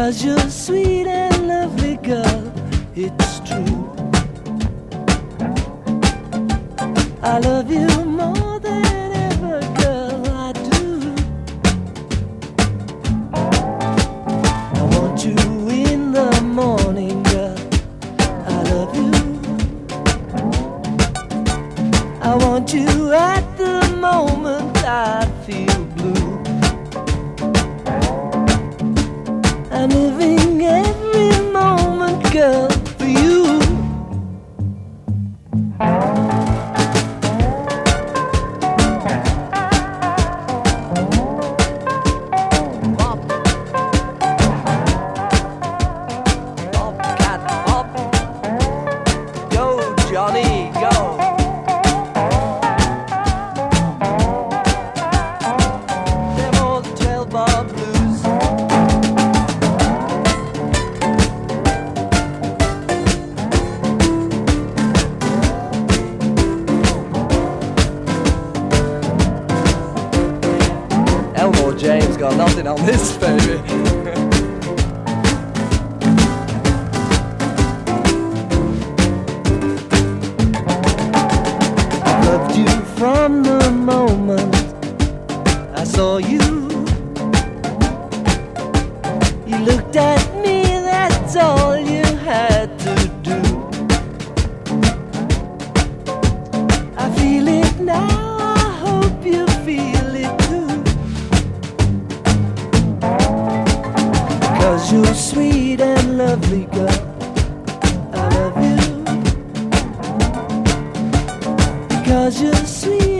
'Cause you're sweet and lovely, girl, it's true. I love you more than ever, girl, I do. I want you in the morning, girl, I love you. I want you at the moment I feel blue. I'm living every moment, girl, for you. Johnny, go! Them old 12-bar blues. Elmore James got nothing on this, baby. From the moment I saw you, you looked at me, that's all you had to do. I feel it now, I hope you feel it too. 'Cause you're sweet and lovely, girl, I love you. 'Cause you're sweet